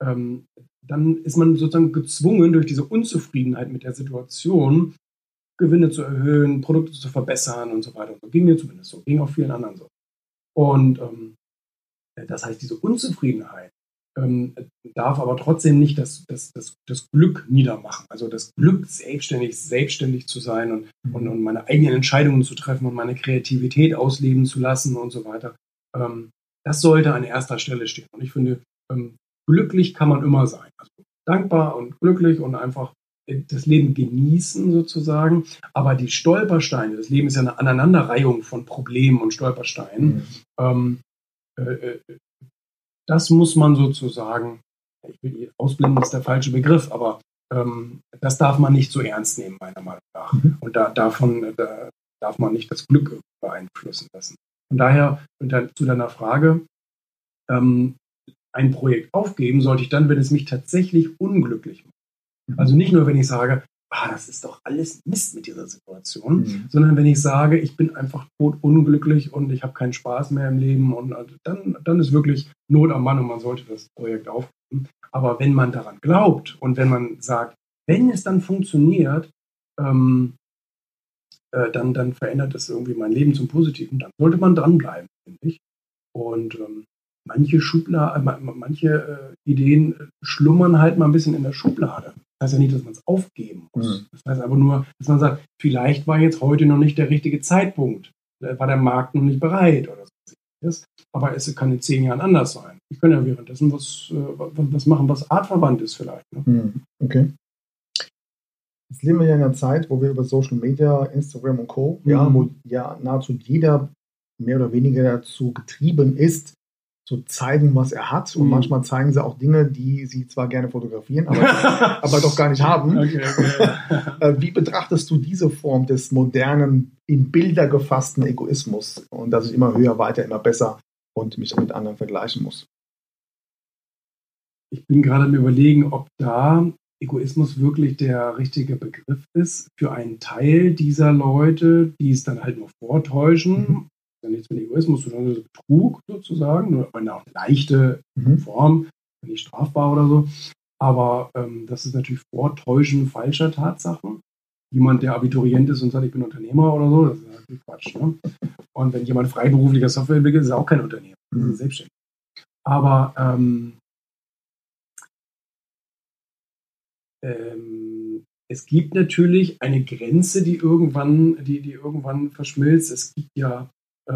Speaker 5: ist man sozusagen gezwungen, durch diese Unzufriedenheit mit der Situation Gewinne zu erhöhen, Produkte zu verbessern und so weiter. So ging mir zumindest so, ging auch vielen anderen so. Und das heißt, diese Unzufriedenheit darf aber trotzdem nicht das Glück niedermachen. Also das Glück, selbstständig zu sein und meine eigenen Entscheidungen zu treffen und meine Kreativität ausleben zu lassen und so weiter. Das sollte an erster Stelle stehen. Und ich finde, glücklich kann man immer sein. Also dankbar und glücklich und einfach das Leben genießen sozusagen. Aber die Stolpersteine, das Leben ist ja eine Aneinanderreihung von Problemen und Stolpersteinen. Das muss man sozusagen, ausblenden ist der falsche Begriff, aber das darf man nicht so ernst nehmen, meiner Meinung nach. Und da darf man nicht das Glück beeinflussen lassen. Von daher, zu deiner Frage, ein Projekt aufgeben sollte ich dann, wenn es mich tatsächlich unglücklich macht. Also nicht nur, wenn ich sage, das ist doch alles Mist mit dieser Situation, sondern wenn ich sage, ich bin einfach totunglücklich und ich habe keinen Spaß mehr im Leben und dann ist wirklich Not am Mann und man sollte das Projekt aufgeben. Aber wenn man daran glaubt und wenn man sagt, wenn es dann funktioniert, dann verändert es irgendwie mein Leben zum Positiven, dann sollte man dranbleiben, finde ich. Und manche Ideen schlummern halt mal ein bisschen in der Schublade. Das heißt ja nicht, dass man es aufgeben muss. Das heißt aber nur, dass man sagt, vielleicht war jetzt heute noch nicht der richtige Zeitpunkt. War der Markt noch nicht bereit oder so. Aber es kann in 10 Jahren anders sein. Ich kann ja währenddessen was machen, was artverwandt ist vielleicht. Ne?
Speaker 4: Okay. Jetzt leben wir ja in einer Zeit, wo wir über Social Media, Instagram und Co., wo ja nahezu jeder mehr oder weniger dazu getrieben ist, zu zeigen, was er hat. Und manchmal zeigen sie auch Dinge, die sie zwar gerne fotografieren, aber doch gar nicht haben.
Speaker 5: Okay.
Speaker 4: Wie betrachtest du diese Form des modernen, in Bilder gefassten Egoismus und dass ich immer höher, weiter, immer besser und mich mit anderen vergleichen muss?
Speaker 5: Ich bin gerade am Überlegen, ob da Egoismus wirklich der richtige Begriff ist für einen Teil dieser Leute, die es dann halt nur vortäuschen. Ja, nichts mit Egoismus, sondern Betrug sozusagen, nur eine auch leichte Form, nicht strafbar oder so. Aber das ist natürlich Vortäuschen falscher Tatsachen. Jemand, der Abiturient ist und sagt, ich bin Unternehmer oder so, das ist natürlich Quatsch. Ne? Und wenn jemand freiberuflicher Software entwickelt, ist er auch kein Unternehmer, das ist selbstständig. Aber es gibt natürlich eine Grenze, die irgendwann verschmilzt. Es gibt ja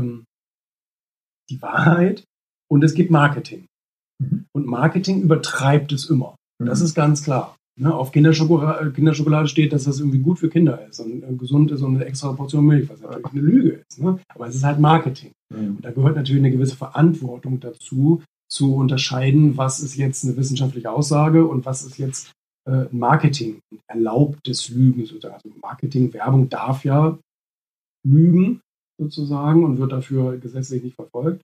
Speaker 5: die Wahrheit und es gibt Marketing. Und Marketing übertreibt es immer. Das ist ganz klar. Ne? Auf Kinderschokolade steht, dass das irgendwie gut für Kinder ist und gesund ist und eine extra Portion Milch, was natürlich eine Lüge ist. Ne? Aber es ist halt Marketing. Und da gehört natürlich eine gewisse Verantwortung dazu, zu unterscheiden, was ist jetzt eine wissenschaftliche Aussage und was ist jetzt Marketing, erlaubtes Lügen sozusagen. Also Marketing, Werbung darf ja lügen sozusagen und wird dafür gesetzlich nicht verfolgt.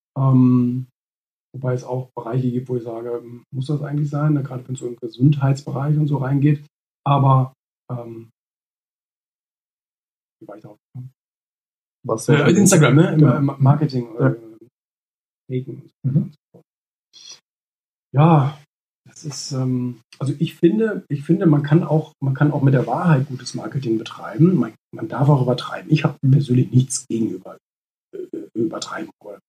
Speaker 5: Wobei es auch Bereiche gibt, wo ich sage, muss das eigentlich sein, gerade wenn es so im Gesundheitsbereich und so reingeht. Aber wie war ich drauf gekommen?
Speaker 4: Was
Speaker 5: Instagram, ne?
Speaker 4: Genau.
Speaker 5: Marketing. Faken. Ja, das ist, also ich finde, man kann auch mit der Wahrheit gutes Marketing betreiben. Man darf auch übertreiben. Ich habe persönlich nichts gegen übertreiben.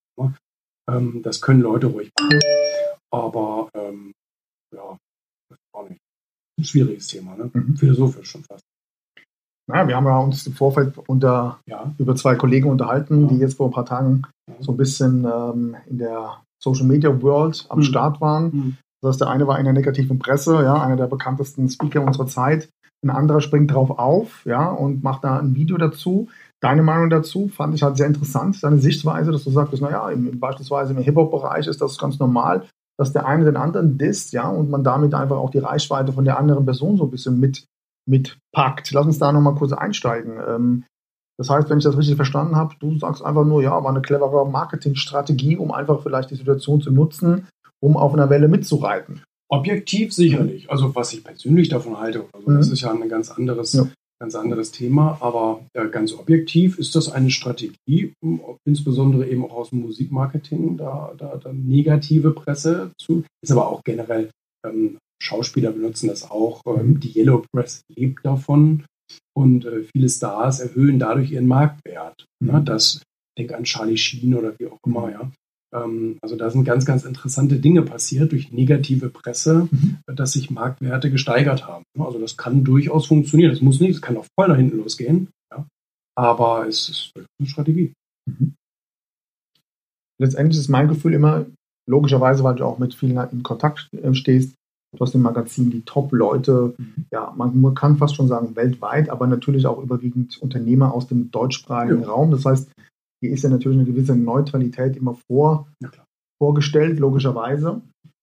Speaker 5: Das können Leute ruhig machen. Aber ja, das ist auch nicht ein schwieriges Thema, ne? Philosophisch schon fast.
Speaker 4: Ja, wir haben ja uns im Vorfeld über zwei Kollegen unterhalten, die jetzt vor ein paar Tagen so ein bisschen in der Social Media World am Start waren. Das heißt, der eine war in der negativen Presse, ja, einer der bekanntesten Speaker unserer Zeit. Ein anderer springt drauf auf, ja, und macht da ein Video dazu. Deine Meinung dazu fand ich halt sehr interessant, deine Sichtweise, dass du sagst, naja, beispielsweise im Hip-Hop-Bereich ist das ganz normal, dass der eine den anderen disst, ja, und man damit einfach auch die Reichweite von der anderen Person so ein bisschen mitpackt. Lass uns da nochmal kurz einsteigen. Das heißt, wenn ich das richtig verstanden habe, du sagst einfach nur, ja, war eine clevere Marketingstrategie, um einfach vielleicht die Situation zu nutzen, um auf einer Welle mitzureiten.
Speaker 5: Objektiv sicherlich. Also was ich persönlich davon halte, also das ist ja ein ganz anderes Thema, aber ganz objektiv ist das eine Strategie, insbesondere eben auch aus dem Musikmarketing, da negative Presse zu, ist aber auch generell, Schauspieler benutzen das auch, die Yellow Press lebt davon und viele Stars erhöhen dadurch ihren Marktwert. Ne? Denk an Charlie Sheen oder wie auch immer, ja. Also da sind ganz, ganz interessante Dinge passiert durch negative Presse, dass sich Marktwerte gesteigert haben. Also das kann durchaus funktionieren. Das muss nicht, es kann auch voll nach hinten losgehen. Ja. Aber es ist eine Strategie.
Speaker 4: Letztendlich ist mein Gefühl immer, logischerweise, weil du auch mit vielen in Kontakt stehst, du hast im Magazin die Top-Leute, ja, man kann fast schon sagen weltweit, aber natürlich auch überwiegend Unternehmer aus dem deutschsprachigen Raum. Das heißt, hier ist ja natürlich eine gewisse Neutralität immer vorgestellt, logischerweise.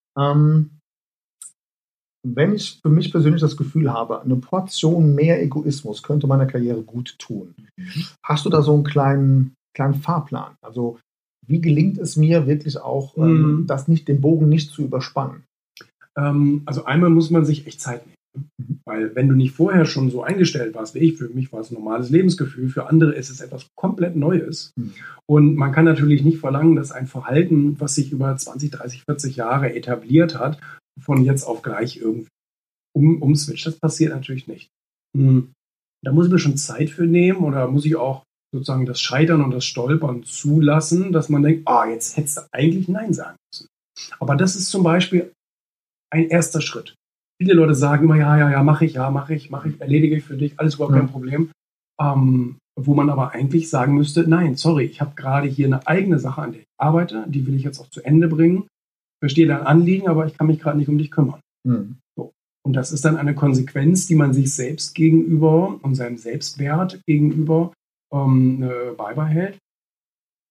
Speaker 4: Wenn ich für mich persönlich das Gefühl habe, eine Portion mehr Egoismus könnte meiner Karriere gut tun, hast du da so einen kleinen Fahrplan? Also wie gelingt es mir wirklich auch, den Bogen nicht zu überspannen?
Speaker 5: Also einmal muss man sich echt Zeit nehmen. Weil wenn du nicht vorher schon so eingestellt warst wie ich, für mich war es ein normales Lebensgefühl, für andere ist es etwas komplett Neues. Und man kann natürlich nicht verlangen, dass ein Verhalten, was sich über 20, 30, 40 Jahre etabliert hat, von jetzt auf gleich irgendwie umswitcht. Das passiert natürlich nicht. Da muss ich mir schon Zeit für nehmen oder muss ich auch sozusagen das Scheitern und das Stolpern zulassen, dass man denkt, jetzt hättest du eigentlich Nein sagen müssen. Aber das ist zum Beispiel ein erster Schritt. Viele Leute sagen immer, ja, mache ich, erledige ich für dich, alles überhaupt kein Problem. Wo man aber eigentlich sagen müsste, nein, sorry, ich habe gerade hier eine eigene Sache, an der ich arbeite, die will ich jetzt auch zu Ende bringen. Verstehe dein Anliegen, aber ich kann mich gerade nicht um dich kümmern. So. Und das ist dann eine Konsequenz, die man sich selbst gegenüber und seinem Selbstwert gegenüber beibehält.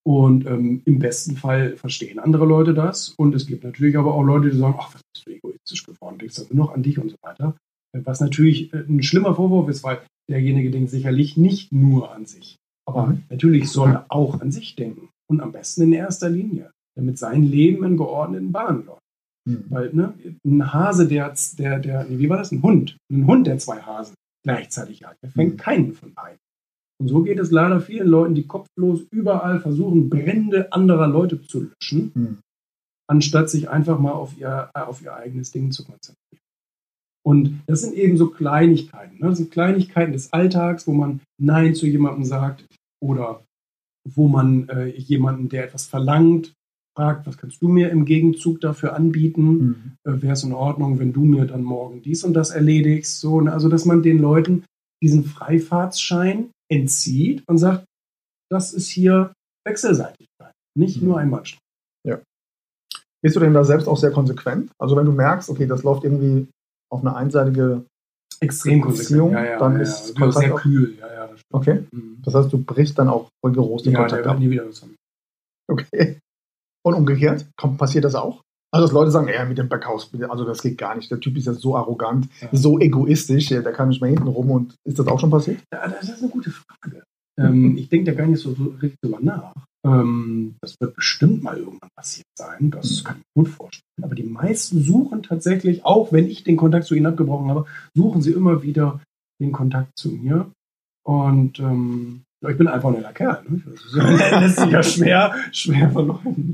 Speaker 5: Und im besten Fall verstehen andere Leute das. Und es gibt natürlich aber auch Leute, die sagen, ach, was bist du egoistisch geworden, denkst du nur noch an dich und so weiter. Was natürlich ein schlimmer Vorwurf ist, weil derjenige denkt sicherlich nicht nur an sich. Aber natürlich soll er auch an sich denken. Und am besten in erster Linie, damit sein Leben in geordneten Bahnen läuft. Weil ein Hase, wie war das? Ein Hund, der 2 Hasen gleichzeitig hat, der fängt keinen von beiden. Und so geht es leider vielen Leuten, die kopflos überall versuchen, Brände anderer Leute zu löschen, anstatt sich einfach mal auf ihr eigenes Ding zu konzentrieren. Und das sind eben so Kleinigkeiten. Ne? Das sind Kleinigkeiten des Alltags, wo man Nein zu jemandem sagt oder wo man jemanden, der etwas verlangt, fragt, was kannst du mir im Gegenzug dafür anbieten? Wäre es in Ordnung, wenn du mir dann morgen dies und das erledigst? So, ne? Also, dass man den Leuten diesen Freifahrtsschein entzieht und sagt, das ist hier Wechselseitigkeit, nicht nur Einbahnstraße.
Speaker 4: Ja. Bist du denn da selbst auch sehr konsequent? Also wenn du merkst, okay, das läuft irgendwie auf eine einseitige
Speaker 5: extrem
Speaker 4: Beziehung, dann ist Kontakt
Speaker 5: sehr
Speaker 4: auch
Speaker 5: kühl. Ja, das stimmt.
Speaker 4: Okay. Das heißt, du brichst dann auch rigoros den Kontakt ab.
Speaker 5: Nie wieder zusammen.
Speaker 4: Okay. Und umgekehrt, passiert das auch? Also dass Leute sagen, mit dem Backhaus, also das geht gar nicht. Der Typ ist ja so arrogant, so egoistisch, der kann nicht mehr hinten rum. Und ist das auch schon passiert?
Speaker 5: Ja, das ist eine gute Frage. Ich denke da gar nicht so richtig drüber nach. Das wird bestimmt mal irgendwann passiert sein. Das kann ich mir gut vorstellen. Aber die meisten suchen tatsächlich, auch wenn ich den Kontakt zu ihnen abgebrochen habe, suchen sie immer wieder den Kontakt zu mir. Und ich bin einfach ein netter Kerl. Ne? Das lässt sich ja schwer verleugnen.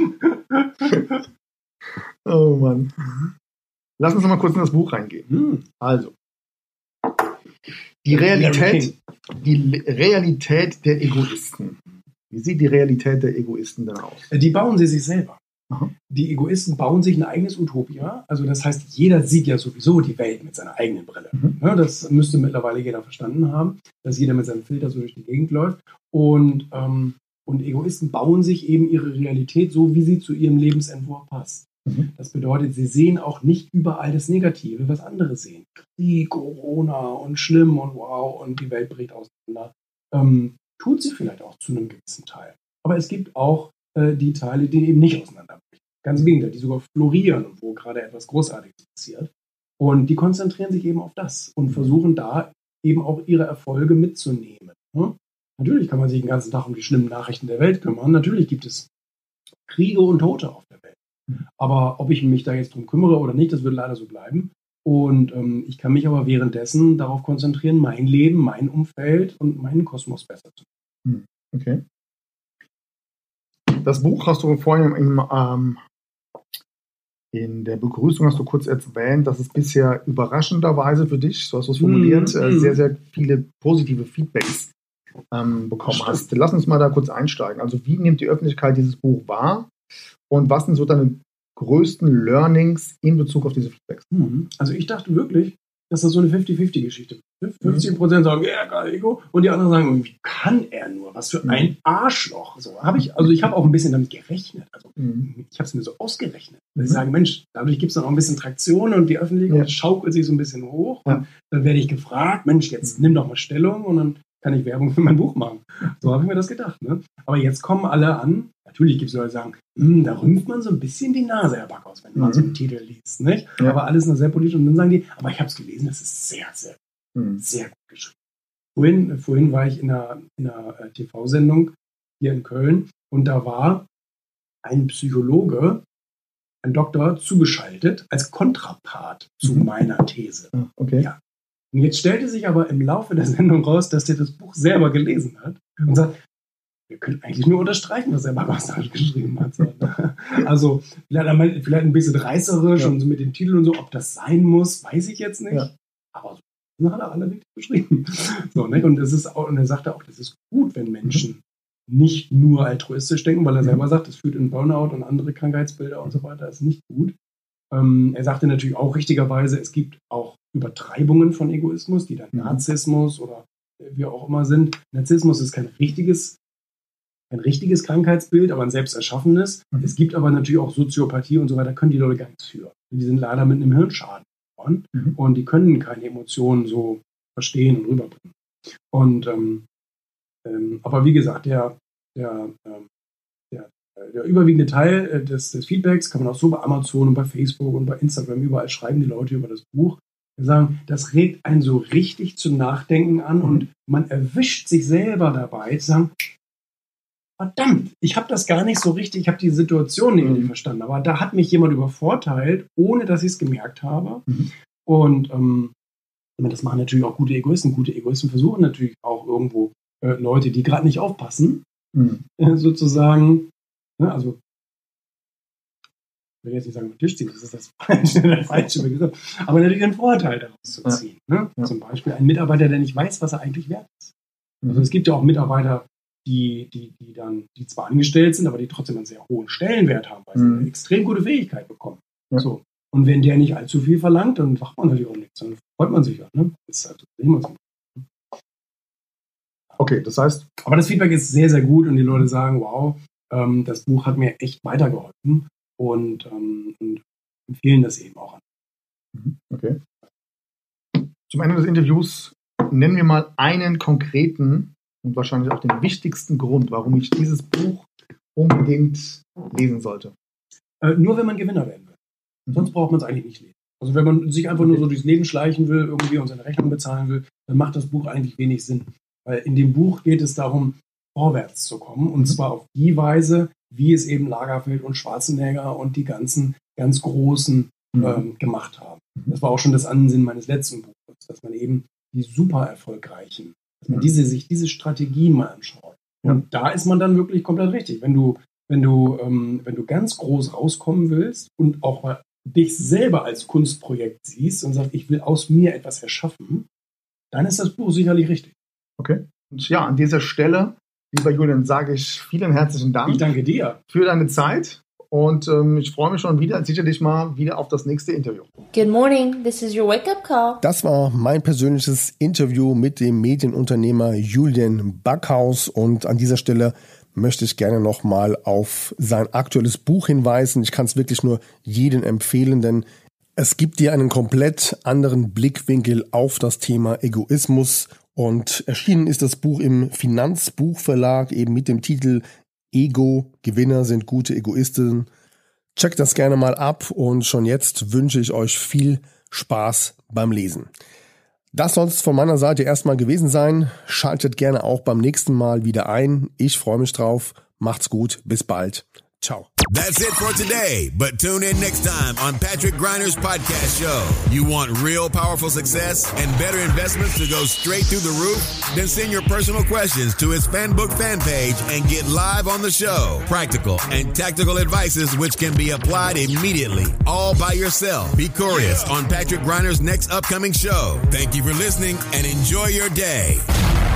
Speaker 4: Oh Mann. Lass uns noch mal kurz in das Buch reingehen. Also, die Realität der Egoisten. Wie sieht die Realität der Egoisten denn aus?
Speaker 5: Die bauen sie sich selber.
Speaker 4: Aha.
Speaker 5: Die Egoisten bauen sich ein eigenes Utopia. Also das heißt, jeder sieht ja sowieso die Welt mit seiner eigenen Brille. Das müsste mittlerweile jeder verstanden haben, dass jeder mit seinem Filter so durch die Gegend läuft. Und Egoisten bauen sich eben ihre Realität so, wie sie zu ihrem Lebensentwurf passt. Das bedeutet, sie sehen auch nicht überall das Negative, was andere sehen. Krieg, Corona und schlimm und wow und die Welt bricht auseinander. Tut sie vielleicht auch zu einem gewissen Teil. Aber es gibt auch die Teile, die eben nicht auseinanderbrechen. Ganz im Gegenteil, die sogar florieren und wo gerade etwas Großartiges passiert. Und die konzentrieren sich eben auf das und versuchen da eben auch ihre Erfolge mitzunehmen. Natürlich kann man sich den ganzen Tag um die schlimmen Nachrichten der Welt kümmern. Natürlich gibt es Kriege und Tote auf der Welt. Aber ob ich mich da jetzt drum kümmere oder nicht, das wird leider so bleiben. Und ich kann mich aber währenddessen darauf konzentrieren, mein Leben, mein Umfeld und meinen Kosmos besser zu machen.
Speaker 4: Okay. Das Buch hast du vorhin in der Begrüßung hast du kurz erwähnt, dass es bisher überraschenderweise für dich, so hast du es formuliert, sehr, sehr viele positive Feedbacks bekommen hast. Lass uns mal da kurz einsteigen. Also wie nimmt die Öffentlichkeit dieses Buch wahr und was sind so deine größten Learnings in Bezug auf diese Feedbacks?
Speaker 5: Also ich dachte wirklich, dass das so eine 50-50-Geschichte ist. 50% sagen, ja, geil, Ego, und die anderen sagen, wie kann er nur? Was für ein Arschloch. So, ich habe auch ein bisschen damit gerechnet. Also ich habe es mir so ausgerechnet. Dass ich sage, Mensch, dadurch gibt es dann auch ein bisschen Traktion und die Öffentlichkeit schaukelt sich so ein bisschen hoch. Und dann werde ich gefragt, Mensch, jetzt nimm doch mal Stellung und dann kann ich Werbung für mein Buch machen. So habe ich mir das gedacht. Ne? Aber jetzt kommen alle an. Natürlich gibt es Leute, die sagen, da rümpft man so ein bisschen die Nase, Herr Backhaus, wenn man so einen Titel liest. Nicht? Ja. Aber alles noch sehr politisch. Und dann sagen die, aber ich habe es gelesen, das ist sehr, sehr, sehr gut geschrieben. Vorhin war ich in einer TV-Sendung hier in Köln und da war ein Psychologe, ein Doktor, zugeschaltet als Kontrapart zu meiner These.
Speaker 4: Okay.
Speaker 5: Ja. Und jetzt stellte sich aber im Laufe der Sendung raus, dass der das Buch selber gelesen hat und sagt, wir können eigentlich nur unterstreichen, was er Backhaus geschrieben hat. Also vielleicht ein bisschen reißerisch und so mit dem Titel und so, ob das sein muss, weiß ich jetzt nicht. Ja. Aber so hat er alle richtig geschrieben. So, ne? Und er sagte auch, das ist gut, wenn Menschen nicht nur altruistisch denken, weil er selber sagt, das führt in Burnout und andere Krankheitsbilder und so weiter, ist nicht gut. Er sagte natürlich auch richtigerweise, es gibt auch Übertreibungen von Egoismus, die dann Narzissmus oder wie auch immer sind. Narzissmus ist kein richtiges Krankheitsbild, aber ein selbst erschaffenes. Es gibt aber natürlich auch Soziopathie und so weiter, können die Leute gar nichts für. Die sind leider mit einem Hirnschaden geboren und die können keine Emotionen so verstehen und rüberbringen. Und aber wie gesagt, der der überwiegende Teil des Feedbacks kann man auch so bei Amazon und bei Facebook und bei Instagram überall schreiben die Leute über das Buch. Wir sagen, das regt einen so richtig zum Nachdenken an und man erwischt sich selber dabei zu sagen, verdammt, ich habe das gar nicht so richtig, ich habe die Situation nicht richtig verstanden, aber da hat mich jemand übervorteilt, ohne dass ich es gemerkt habe. Und das machen natürlich auch gute Egoisten. Gute Egoisten versuchen natürlich auch irgendwo Leute, die gerade nicht aufpassen, sozusagen, ne, also ich will jetzt nicht sagen, Tisch ziehen, das ist das falsche Begriff, aber natürlich einen Vorteil daraus zu ziehen. Ne? Ja. Zum Beispiel ein Mitarbeiter, der nicht weiß, was er eigentlich wert ist. Also es gibt ja auch Mitarbeiter, die zwar angestellt sind, aber die trotzdem einen sehr hohen Stellenwert haben, weil sie eine extrem gute Fähigkeit bekommen. Ja. So. Und wenn der nicht allzu viel verlangt, dann macht man natürlich auch nichts, dann freut man sich ja. Ne? Das ist halt immer so.
Speaker 4: Okay, das heißt...
Speaker 5: Aber das Feedback ist sehr, sehr gut und die Leute sagen, wow, das Buch hat mir echt weitergeholfen und empfehlen das eben auch an.
Speaker 4: Okay. Zum Ende des Interviews nennen wir mal einen konkreten und wahrscheinlich auch den wichtigsten Grund, warum ich dieses Buch unbedingt lesen sollte.
Speaker 5: Nur wenn man Gewinner werden will. Sonst braucht man es eigentlich nicht lesen. Also wenn man sich einfach nur so durchs Leben schleichen will irgendwie und seine Rechnung bezahlen will, dann macht das Buch eigentlich wenig Sinn. Weil in dem Buch geht es darum, vorwärts zu kommen. Und zwar auf die Weise, wie es eben Lagerfeld und Schwarzenegger und die ganzen ganz Großen gemacht haben. Das war auch schon das Ansinnen meines letzten Buches, dass man eben die super erfolgreichen, dass man sich diese Strategien mal anschaut. Und da ist man dann wirklich komplett richtig. Wenn du ganz groß rauskommen willst und auch mal dich selber als Kunstprojekt siehst und sagst, ich will aus mir etwas erschaffen, dann ist das Buch sicherlich richtig.
Speaker 4: Okay. Und ja, an dieser Stelle, lieber Julian, sage ich vielen herzlichen Dank.
Speaker 5: Ich danke dir
Speaker 4: für deine Zeit und ich freue mich schon sicherlich mal wieder auf das nächste Interview.
Speaker 3: Good morning, this is your wake-up call.
Speaker 2: Das war mein persönliches Interview mit dem Medienunternehmer Julian Backhaus und an dieser Stelle möchte ich gerne nochmal auf sein aktuelles Buch hinweisen. Ich kann es wirklich nur jedem empfehlen, denn es gibt dir einen komplett anderen Blickwinkel auf das Thema Egoismus. Und erschienen ist das Buch im Finanzbuchverlag eben mit dem Titel Ego, Gewinner sind gute Egoisten. Checkt das gerne mal ab und schon jetzt wünsche ich euch viel Spaß beim Lesen. Das soll es von meiner Seite erstmal gewesen sein. Schaltet gerne auch beim nächsten Mal wieder ein. Ich freue mich drauf. Macht's gut. Bis bald. Ciao.
Speaker 1: That's it for today, but tune in next time on Patrick Griner's podcast show. You want real powerful success and better investments to go straight through the roof? Then send your personal questions to his FanBook fan page and get live on the show. Practical and tactical advices which can be applied immediately, all by yourself. Be curious on Patrick Griner's next upcoming show. Thank you for listening and enjoy your day.